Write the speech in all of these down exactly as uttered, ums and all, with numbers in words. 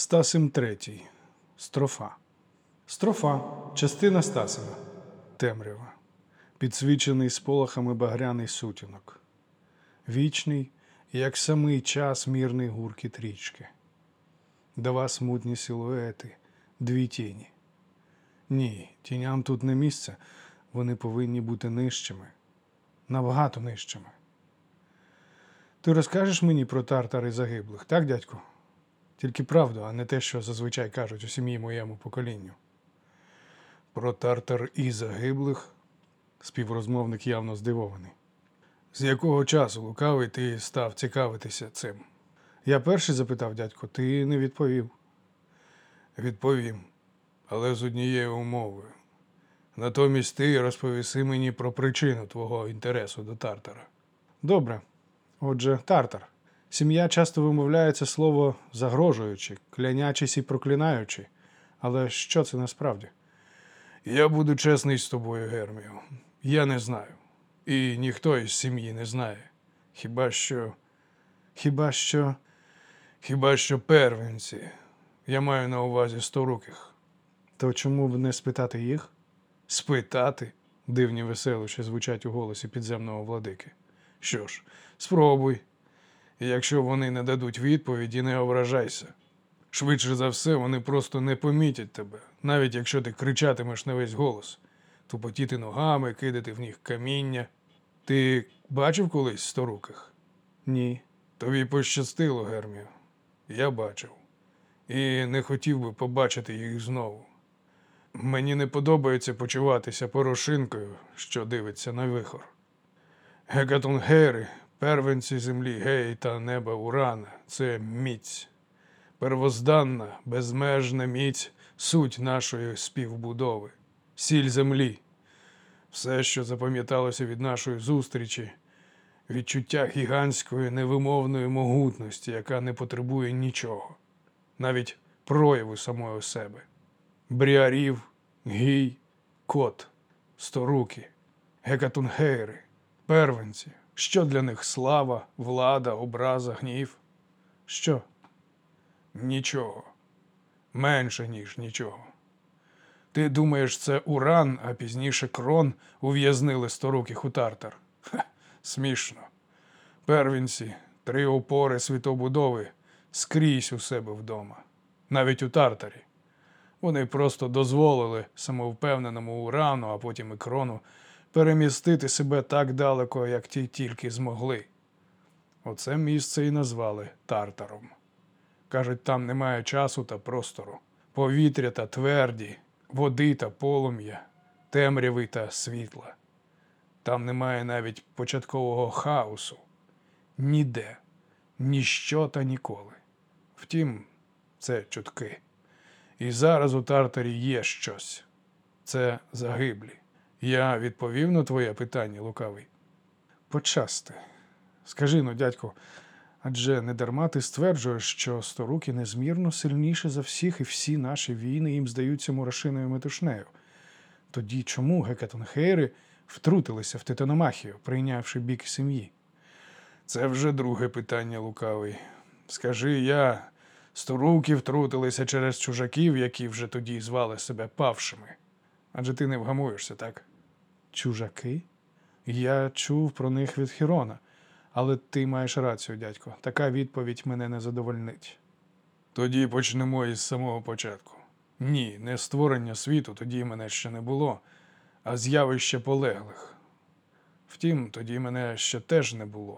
Стасим третій. Строфа. Строфа. Частина Стасима. Темрява. Підсвічений сполохами багряний сутінок. Вічний, як самий час, мірний гуркіт річки. Два смутні силуети, дві тіні. Ні, тіням тут не місце, вони повинні бути нижчими. Набагато нижчими. Ти розкажеш мені про тартари загиблих, так, дядьку? Тільки правду, а не те, що зазвичай кажуть у сім'ї моєму поколінню. Про тартар і загиблих? Співрозмовник явно здивований. З якого часу, лукавий, ти став цікавитися цим? Я перший запитав, дядько, ти не відповів. Відповім, але з однією умовою. Натомість ти розповіси мені про причину твого інтересу до тартара. Добре. Отже, тартар. Сім'я часто вимовляє це слово загрожуючи, клянячись і проклинаючи. Але що це насправді? Я буду чесний з тобою, Гермію. Я не знаю. І ніхто із сім'ї не знає. Хіба що... Хіба що... Хіба що первенці. Я маю на увазі сторуких. То чому б не спитати їх? Спитати? Дивні веселощі звучать у голосі підземного владики. Що ж, спробуй. І якщо вони не дадуть відповіді, не ображайся. Швидше за все, вони просто не помітять тебе, навіть якщо ти кричатимеш на весь голос. Тупотіти ногами, кидати в них каміння. Ти бачив колись сторуких? Ні. Тобі пощастило, Гермію. Я бачив. І не хотів би побачити їх знову. Мені не подобається почуватися порошинкою, що дивиться на вихор. Гекатонгери, первенці землі Геї та неба Урана – це міць. Первозданна, безмежна міць – суть нашої співбудови. Сіль землі. Все, що запам'яталося від нашої зустрічі – відчуття гігантської невимовної могутності, яка не потребує нічого. Навіть прояву самої себе. Бріарів, гій, кот, сторуки, гекатунгейри, первенці. Що для них слава, влада, образа, гнів? Що? Нічого. Менше, ніж нічого. Ти думаєш, це Уран, а пізніше Крон ув'язнили сторуких у тартар? Ха, смішно. Первенці, три опори світобудови скрізь у себе вдома. Навіть у тартарі. Вони просто дозволили самовпевненому Урану, а потім і Крону, перемістити себе так далеко, як ті тільки змогли. Оце місце і назвали Тартаром. Кажуть, там немає часу та простору, повітря та тверді, води та полум'я, темряви та світла. Там немає навіть початкового хаосу. Ніде, ніщо та ніколи. Втім, це чутки. І зараз у Тартарі є щось. Це загиблі. Я відповів на твоє питання, лукавий? Почасти. Скажи, ну, дядько, адже не дарма ти стверджуєш, що сторуки незмірно сильніші за всіх, і всі наші війни їм здаються мурашиною метушнею. Тоді чому гекатонгейри втрутилися в титаномахію, прийнявши бік сім'ї? Це вже друге питання, лукавий. Скажи я, сторуки втрутилися через чужаків, які вже тоді звали себе павшими. Адже ти не вгамуєшся, так? Чужаки? Я чув про них від Хірона. Але ти маєш рацію, дядько. Така відповідь мене не задовольнить. Тоді почнемо із самого початку. Ні, не створення світу, тоді мене ще не було, а з'явище полеглих. Втім, тоді мене ще теж не було.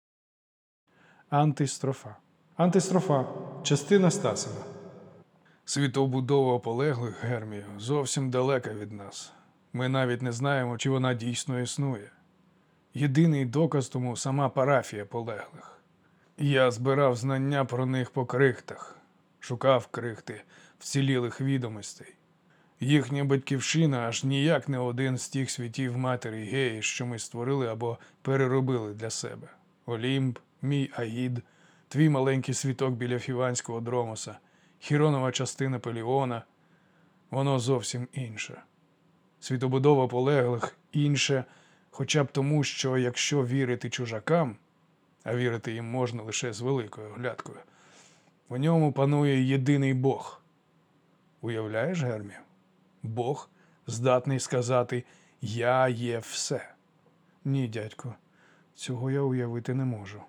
Антистрофа. Антистрофа. Частина Стасима. Світобудова полеглих, Гермію, зовсім далека від нас. Ми навіть не знаємо, чи вона дійсно існує. Єдиний доказ тому сама парафія полеглих. Я збирав знання про них по крихтах, шукав крихти вцілілих відомостей. Їхня батьківщина аж ніяк не один з тих світів матері Геї, що ми створили або переробили для себе. Олімп, мій Аїд, твій маленький світок біля Фіванського Дромоса, Хіронова частина Пеліона – воно зовсім інше. Світобудова полеглих інше, хоча б тому, що якщо вірити чужакам, а вірити їм можна лише з великою оглядкою, В ньому панує єдиний Бог. Уявляєш, Гермію? Бог здатний сказати «Я є все». Ні, дядько, цього я уявити не можу.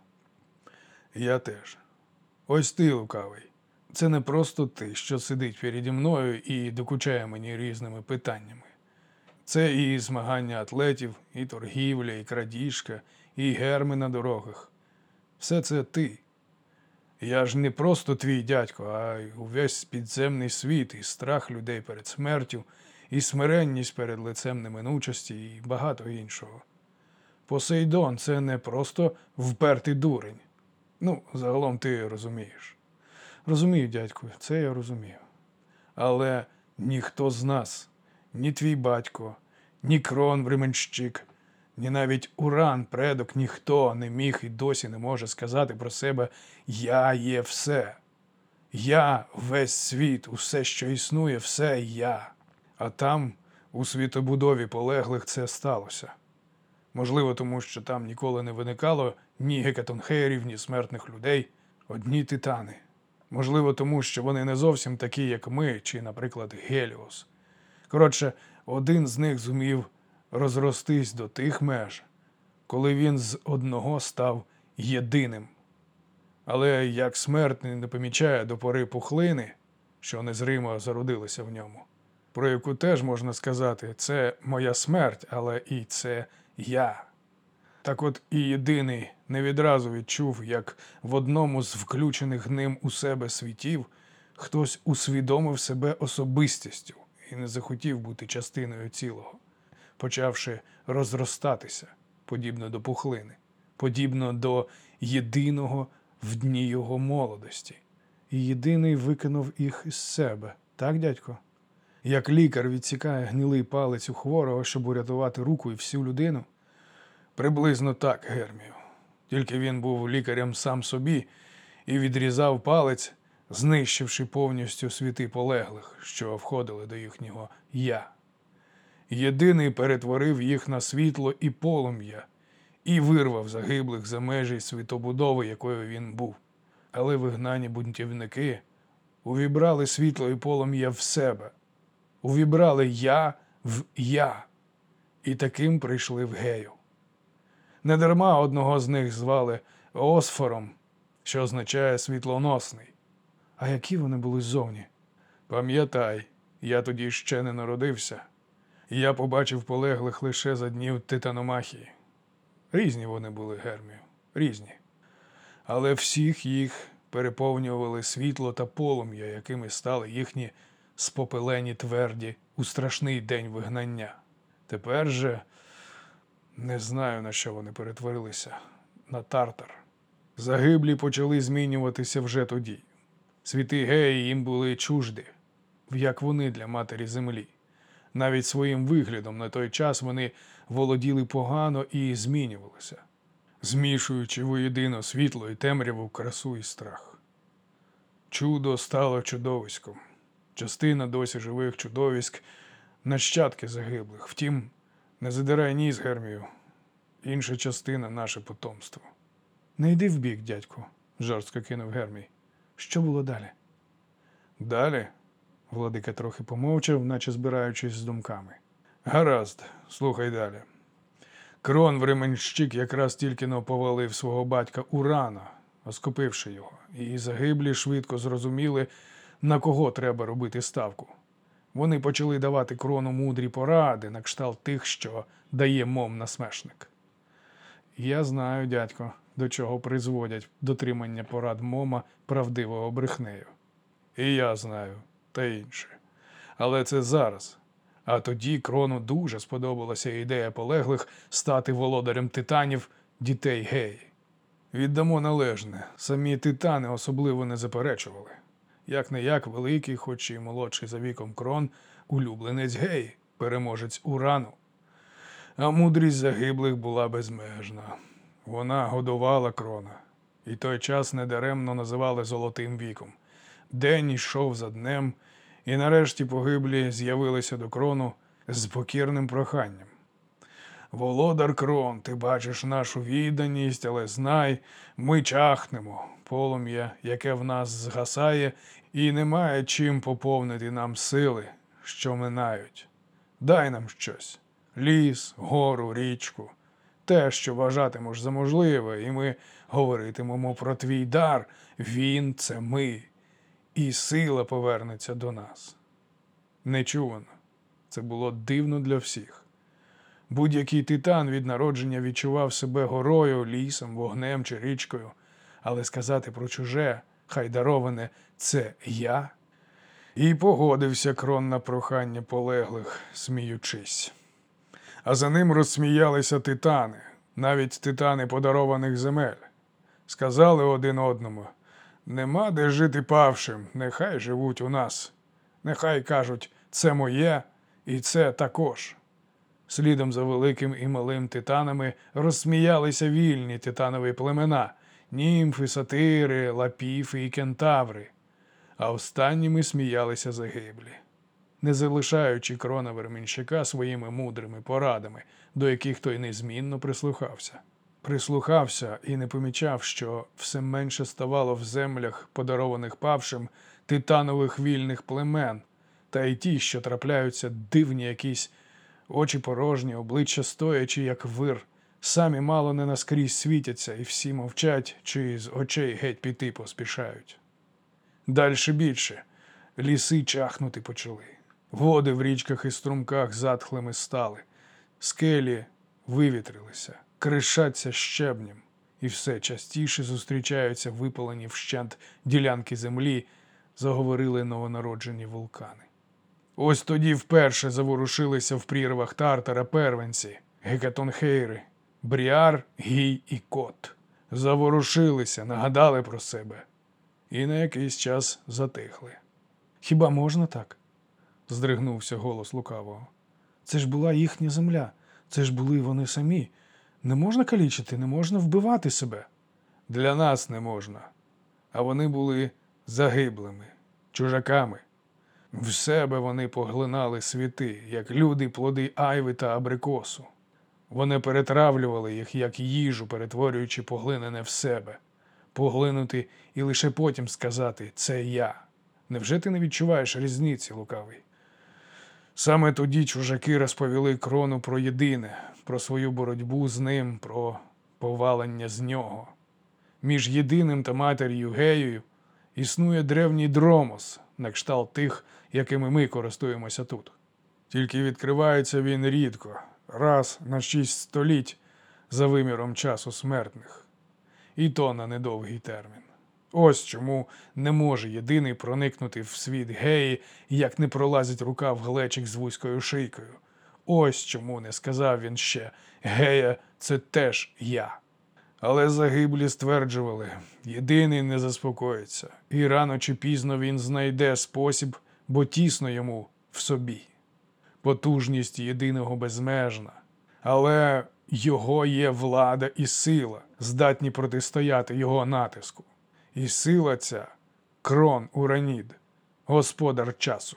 Я теж. Ось ти, лукавий. Це не просто ти, що сидить переді мною і докучає мені різними питаннями. Це і змагання атлетів, і торгівля, і крадіжка, і герми на дорогах. Все це ти. Я ж не просто твій дядько, а й увесь підземний світ, і страх людей перед смертю, і смиренність перед лицем неминучості, і багато іншого. Посейдон – це не просто впертий дурень. Ну, загалом ти розумієш. Розумію, дядьку, це я розумію. Але ніхто з нас, ні твій батько, ні Крон Временщик, ні навіть Уран, предок, ніхто не міг і досі не може сказати про себе «Я є все». Я – весь світ, усе, що існує, все я. А там, у світобудові полеглих, це сталося. Можливо, тому що там ніколи не виникало ні гекатонхейрів, ні смертних людей, одні титани. Можливо, тому що вони не зовсім такі, як ми, чи, наприклад, Геліос. Коротше, один з них зумів розростись до тих меж, коли він з одного став єдиним. Але як смертний не помічає до пори пухлини, що незримо зародилася в ньому, про яку теж можна сказати, це моя смерть, але і це я. Так от і єдиний не відразу відчув, як в одному з включених ним у себе світів хтось усвідомив себе особистістю і не захотів бути частиною цілого, почавши розростатися, подібно до пухлини, подібно до єдиного в дні його молодості. І єдиний викинув їх із себе. Так, дядько? Як лікар відсікає гнилий палець у хворого, щоб урятувати руку і всю людину? Приблизно так, Гермію. Тільки він був лікарем сам собі і відрізав палець, знищивши повністю світи полеглих, що входили до їхнього «я». Єдиний перетворив їх на світло і полум'я і вирвав загиблих за межі світобудови, якою він був. Але вигнані бунтівники увібрали світло і полум'я в себе, увібрали «я» в «я» і таким прийшли в Гею. Недарма одного з них звали Осфором, що означає «світлоносний». А які вони були ззовні? Пам'ятай, я тоді ще не народився. Я побачив полеглих лише за днів Титаномахії. Різні вони були, Гермію, різні. Але всіх їх переповнювали світло та полум'я, якими стали їхні спопелені тверді у страшний день вигнання. Тепер же не знаю, на що вони перетворилися. На тартар. Загиблі почали змінюватися вже тоді. Світи Геї їм були чужді, як вони для матері землі. Навіть своїм виглядом на той час вони володіли погано і змінювалися, змішуючи воєдино світло і темряву, красу і страх. Чудо стало чудовиськом. Частина досі живих чудовиськ – нащадки загиблих. Втім, не задирай ніс, Гермію. Інша частина – наше потомство. Не йди вбік, дядьку, жорстко кинув Гермій. Що було далі? Далі? Владика трохи помовчав, наче збираючись з думками. Гаразд, слухай далі. Крон Временщик якраз тільки-но повалив свого батька Урана, оскопивши його, і загиблі швидко зрозуміли, на кого треба робити ставку. Вони почали давати Крону мудрі поради на кшталт тих, що дає мом-насмешник. Я знаю, дядько, до чого призводять дотримання порад мома правдивого брехнею. І я знаю, та інше. Але це зараз. А тоді Крону дуже сподобалася ідея полеглих стати володарем титанів, дітей Геї. Віддамо належне, самі титани особливо не заперечували. Як-не-як великий, хоч і молодший за віком Крон, улюбленець Геї, переможець Урану. А мудрість загиблих була безмежна. Вона годувала Крона. І той час недаремно називали «золотим віком». День йшов за днем, і нарешті погиблі з'явилися до Крону з покірним проханням. «Володар Крон, ти бачиш нашу відданість, але знай, ми чахнемо. полум'я, яке в нас згасає, і немає чим поповнити нам сили, що минають. Дай нам щось – ліс, гору, річку, те, що вважатимеш за можливе, і ми говоритимемо про твій дар. Він – це ми, і сила повернеться до нас. Нечувано. Це було дивно для всіх. Будь-який титан від народження відчував себе горою, лісом, вогнем чи річкою, але сказати про чуже, хай дароване «це я» і погодився Крон на прохання полеглих, сміючись. А за ним розсміялися титани, навіть титани подарованих земель. Сказали один одному: «Нема де жити павшим, нехай живуть у нас. Нехай кажуть, це моє, і це також». Слідом за великим і малим титанами розсміялися вільні титанові племена – німфи, сатири, лапіфи і кентаври. А останніми сміялися загиблі, не залишаючи Крона Веремійщика своїми мудрими порадами, до яких той незмінно прислухався. Прислухався і не помічав, що все менше ставало в землях, подарованих павшим, титанових вільних племен, та й ті, що трапляються дивні якісь очі порожні, обличчя стоячі, як вир, самі мало не наскрізь світяться, і всі мовчать, чи з очей геть піти поспішають. Дальше більше. Ліси чахнути почали. Води в річках і струмках затхлими стали. Скелі вивітрилися, кришаться щебнем. І все частіше зустрічаються випалені вщент ділянки землі, заговорили новонароджені вулкани. Ось тоді вперше заворушилися в прірвах Тартара первенці, Гекатонхейри, Бріар, Гій і Кот. Заворушилися, нагадали про себе. І на якийсь час затихли. «Хіба можна так?» – здригнувся голос лукавого. «Це ж була їхня земля, це ж були вони самі. Не можна калічити, не можна вбивати себе». «Для нас не можна. А вони були загиблими, чужаками. В себе вони поглинали світи, як люди плоди айви та абрикосу. Вони перетравлювали їх, як їжу, перетворюючи поглинене в себе. Поглинути і лише потім сказати «це я». Невже ти не відчуваєш різниці, лукавий?» Саме тоді чужаки розповіли Крону про єдине, про свою боротьбу з ним, про повалення з нього. Між єдиним та матір'ю Геєю існує древній дромос, на кшталт тих, якими ми користуємося тут. Тільки відкривається він рідко, раз на шість століть за виміром часу смертних. І то на недовгий термін. Ось чому не може єдиний проникнути в світ Геї, як не пролазить рука в глечик з вузькою шийкою. Ось чому не сказав він ще «Гея – це теж я». Але загиблі стверджували, єдиний не заспокоїться, і рано чи пізно він знайде спосіб, бо тісно йому в собі. Потужність єдиного безмежна, але його є влада і сила, здатні протистояти його натиску. І сила ця – Крон Уранід, господар часу.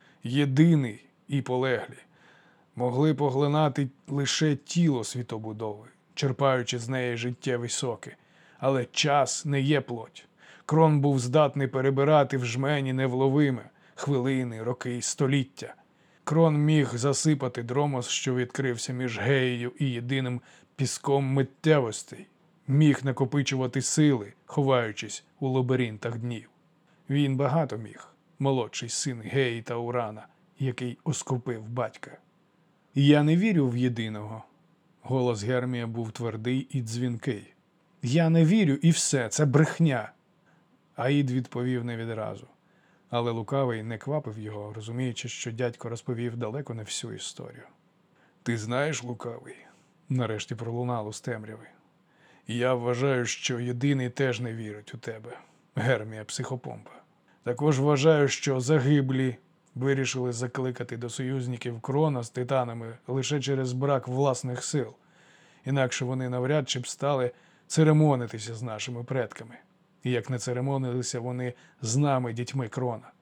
Єдиний і полеглі могли поглинати лише тіло світобудови, черпаючи з неї життєві соки. Але час не є плоть. Крон був здатний перебирати в жмені невловиме хвилини, роки, століття. Крон міг засипати дромос, що відкрився між Геєю і єдиним піском миттєвостей. Міг накопичувати сили, ховаючись у лабіринтах днів. Він багато міг, молодший син Геї та Урана, який оскупив батька. «Я не вірю в єдиного». Голос Гермія був твердий і дзвінкий. «Я не вірю, і все, це брехня». Аїд відповів не відразу. Але лукавий не квапив його, розуміючи, що дядько розповів далеко не всю історію. «Ти знаєш, лукавий?» – нарешті пролунало з темряви. «Я вважаю, що єдиний теж не вірить у тебе, Гермія Психопомпа. Також вважаю, що загиблі вирішили закликати до союзників Крона з титанами лише через брак власних сил. Інакше вони навряд чи б стали церемонитися з нашими предками. І як не церемонилися вони з нами, дітьми Крона.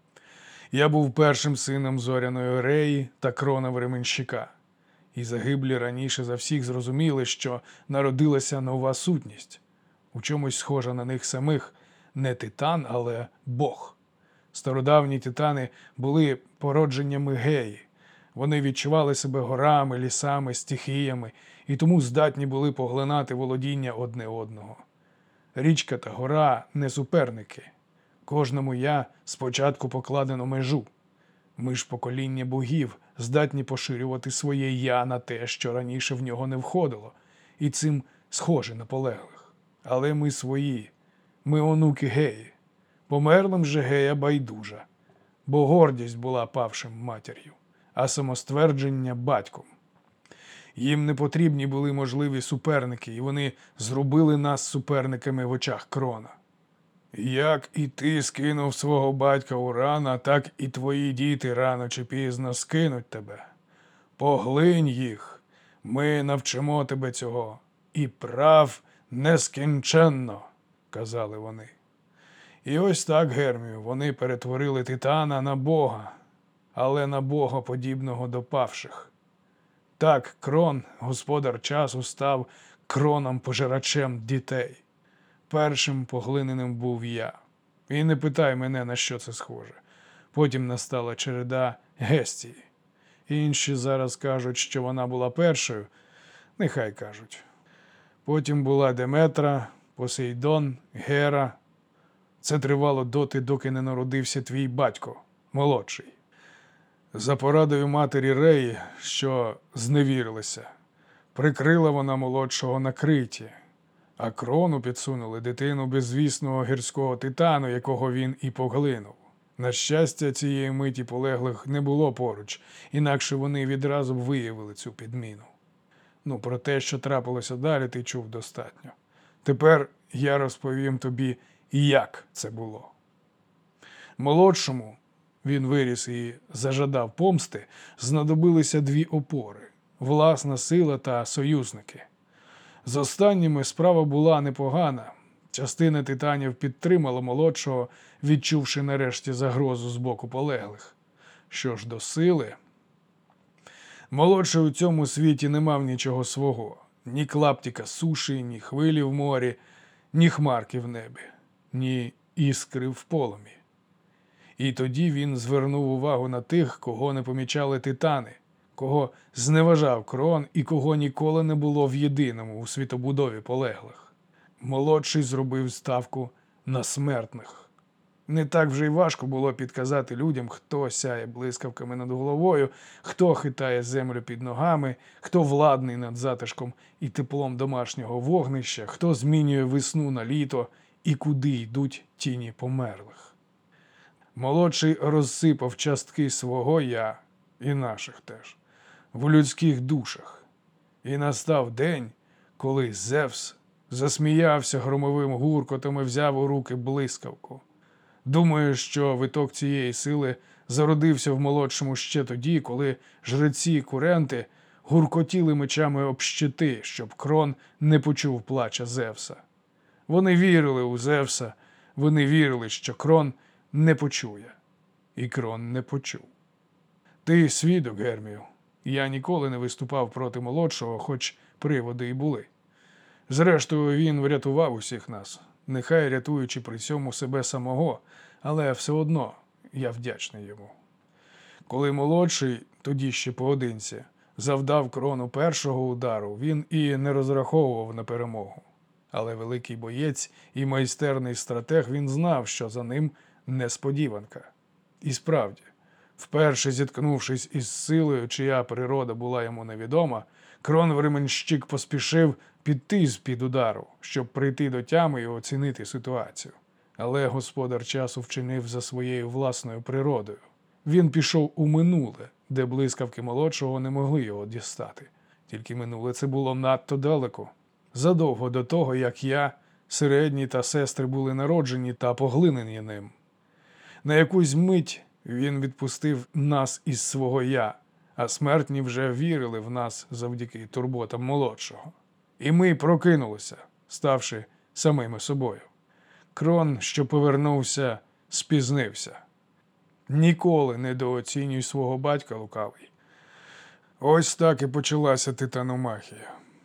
Я був першим сином зоряної Реї та Крона Временщика. І загиблі раніше за всіх зрозуміли, що народилася нова сутність. у чомусь схожа на них самих, не титан, але Бог. Стародавні титани були породженнями Геї. Вони відчували себе горами, лісами, стихіями і тому здатні були поглинати володіння одне одного. Річка та гора – не суперники. Кожному «я» спочатку покладено межу. Ми ж покоління богів, здатні поширювати своє «я» на те, що раніше в нього не входило, і цим схожі на полеглих. Але ми свої, ми онуки Геї. Померлим же Гея байдужа, бо гордість була павшим матір'ю, а самоствердження – батьком. Їм не потрібні були можливі суперники, і вони зробили нас суперниками в очах Крона. Як і ти скинув свого батька Урана, так і твої діти рано чи пізно скинуть тебе. Поглинь їх, ми навчимо тебе цього, і прав нескінченно, казали вони. І ось так, Гермію, вони перетворили Титана на Бога, але на Бога, подібного до павших. Так Крон, господар часу, став Кроном-пожирачем дітей. Першим поглиненим був я. І не питай мене, на що це схоже. Потім настала череда Гестії. Інші зараз кажуть, що вона була першою. Нехай кажуть. Потім була Деметра, Посейдон, Гера. Це тривало доти, доки не народився твій батько, молодший. За порадою матері Реї, що зневірилася, прикрила вона молодшого на Криті, а Крону підсунули дитину безвісного гірського титану, якого він і поглинув. На щастя, цієї миті полеглих не було поруч, інакше вони відразу б виявили цю підміну. Ну, про те, що трапилося далі, ти чув достатньо. Тепер я розповім тобі, як це було. Молодшому, він виріс і зажадав помсти, знадобилися дві опори – власна сила та союзники. З останніми справа була непогана. Частина титанів підтримала молодшого, відчувши нарешті загрозу з боку полеглих. Що ж до сили? Молодший у цьому світі не мав нічого свого. Ні клаптика суші, ні хвилі в морі, ні хмарки в небі, ні іскри в полум'ї. І тоді він звернув увагу на тих, кого не помічали титани, кого зневажав Крон і кого ніколи не було в єдиному у світобудові полеглих. Молодший зробив ставку на смертних. Не так вже й важко було підказати людям, хто сяє блискавками над головою, хто хитає землю під ногами, хто владний над затишком і теплом домашнього вогнища, хто змінює весну на літо і куди йдуть тіні померлих. Молодший розсипав частки свого «я» і наших теж в людських душах. І настав день, коли Зевс засміявся громовим гуркотом і взяв у руки блискавку. Думаю, що виток цієї сили зародився в молодшому ще тоді, коли жреці-куренти гуркотіли мечами об щити, щоб Крон не почув плача Зевса. Вони вірили у Зевса, вони вірили, що Крон не почує. І Крон не почув. Ти свідок, Гермію. Я ніколи не виступав проти молодшого, хоч приводи і були. Зрештою, він врятував усіх нас, нехай рятуючи при цьому себе самого, але все одно я вдячний йому. Коли молодший, тоді ще поодинці, завдав Крону першого удару, він і не розраховував на перемогу. Але великий боєць і майстерний стратег, він знав, що за ним несподіванка. І справді, вперше зіткнувшись із силою, чия природа була йому невідома, Крон Временщик поспішив піти з-під удару, щоб прийти до тями і оцінити ситуацію. Але господар часу вчинив за своєю власною природою. Він пішов у минуле, де блискавки молодшого не могли його дістати. Тільки минуле це було надто далеко. Задовго до того, як я, середні та сестри були народжені та поглинені ним. На якусь мить він відпустив нас із свого «я», а смертні вже вірили в нас завдяки турботам молодшого. І ми прокинулися, ставши самими собою. Крон, що повернувся, спізнився. Ніколи не недооцінюй свого батька, лукавий. Ось так і почалася титаномахія.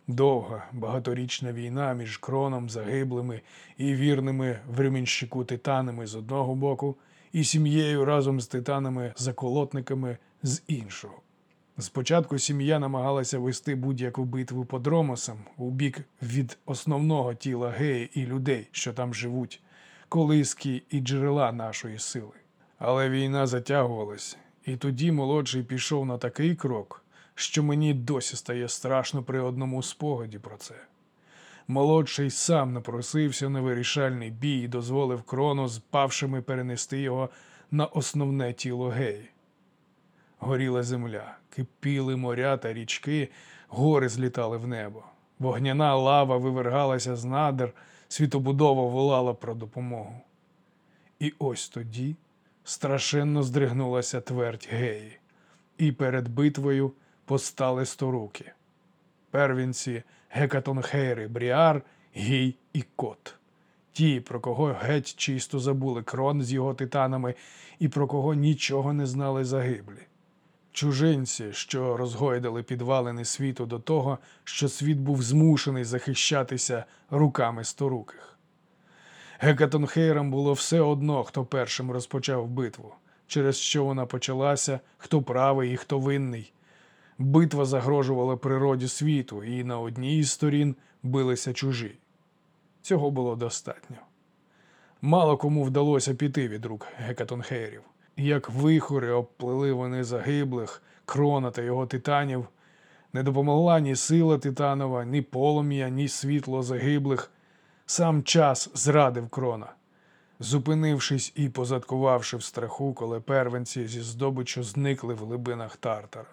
Довга, багаторічна війна між Кроном загиблими і вірними временщику титанами з одного боку, і сім'єю разом з титанами-заколотниками з іншого. Спочатку сім'я намагалася вести будь-яку битву по Дромосам у бік від основного тіла Геї і людей, що там живуть, колиски і джерела нашої сили. Але війна затягувалась, і тоді молодший пішов на такий крок, що мені досі стає страшно при одному спогаді про це. Молодший сам напросився на вирішальний бій і дозволив Крону з павшими перенести його на основне тіло Геї. Горіла земля, кипіли моря та річки, гори злітали в небо. Вогняна лава вивергалася з надр, світобудова волала про допомогу. І ось тоді страшенно здригнулася твердь Геї, і перед битвою постали сторуки. Первінці Гекатонхейри, Бріар, Гій і Кот. Ті, про кого геть чисто забули Крон з його титанами і про кого нічого не знали загиблі. Чужинці, що розгойдали підвалини світу до того, що світ був змушений захищатися руками сторуких. Гекатонхейрам було все одно, хто першим розпочав битву, через що вона почалася, хто правий і хто винний. Битва загрожувала природі світу, і на одній із сторін билися чужі. Цього було достатньо. Мало кому вдалося піти від рук Гекатонхейрів. Як вихори обплили вони загиблих, Крона та його титанів. Не допомогла ні сила титанова, ні полум'я, ні світло загиблих. Сам час зрадив Крона, зупинившись і позадкувавши в страху, коли первенці зі здобиччю зникли в глибинах Тартара.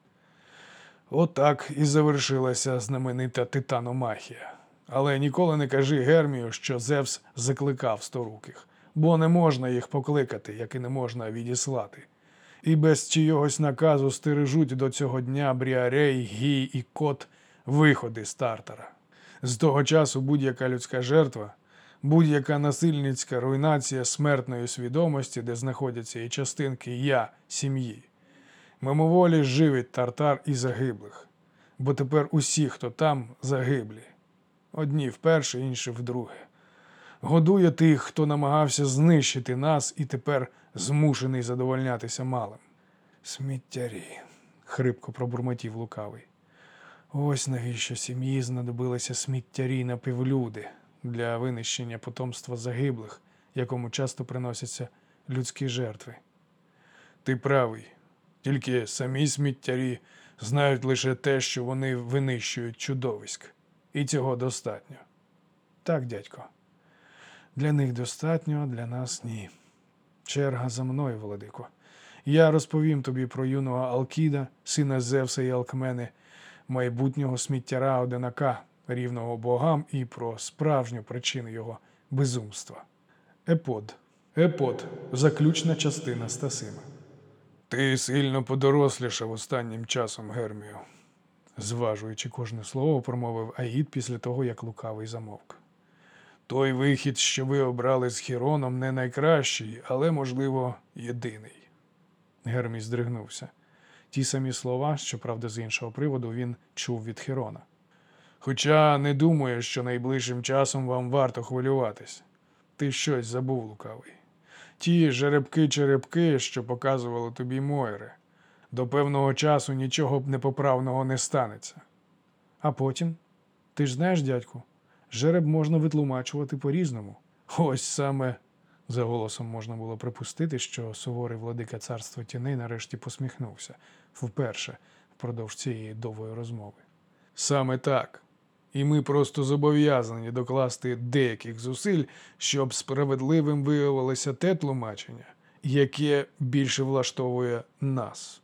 Отак і завершилася знаменита титаномахія. Але ніколи не кажи Гермію, що Зевс закликав сторуких, бо не можна їх покликати, як і не можна відіслати. І без чийогось наказу стережуть до цього дня Бріарей, Гій і Кот виходи з Тартара. З того часу будь-яка людська жертва, будь-яка насильницька руйнація смертної свідомості, де знаходяться і частинки «я» сім'ї, мимоволі живить Тартар і загиблих, бо тепер усі, хто там, загиблі. Одні вперше, інші вдруге. Годує тих, хто намагався знищити нас і тепер змушений задовольнятися малим. Сміттярі, хрипко пробурмотів лукавий. Ось навіщо сім'ї знадобилися сміттярі напівлюди для винищення потомства загиблих, якому часто приносяться людські жертви. Ти правий. Тільки самі сміттярі знають лише те, що вони винищують чудовиськ. І цього достатньо. Так, дядько. Для них достатньо, для нас ні. Черга за мною, владико. Я розповім тобі про юного Алкіда, сина Зевса і Алкмени, майбутнього сміттяра одинака, рівного богам, і про справжню причину його безумства. Епод. Епод. Заключна частина Стасима. Ти сильно подорослішав останнім часом, Гермію. Зважуючи кожне слово, промовив Аїд після того, як лукавий замовк. Той вихід, що ви обрали з Хіроном, не найкращий, але, можливо, єдиний. Гермій здригнувся. Ті самі слова, щоправда, з іншого приводу, він чув від Хірона. Хоча не думаю, що найближчим часом вам варто хвилюватись. Ти щось забув, лукавий. Ті жеребки-черепки, що показували тобі Мойри. До певного часу нічого б непоправного не станеться. А потім? Ти ж знаєш, дядьку, жереб можна витлумачувати по-різному. Ось саме, за голосом можна було припустити, що суворий владика царства тіней нарешті посміхнувся, вперше впродовж цієї довгої розмови. Саме так. І ми просто зобов'язані докласти деяких зусиль, щоб справедливим виявилося те тлумачення, яке більше влаштовує нас.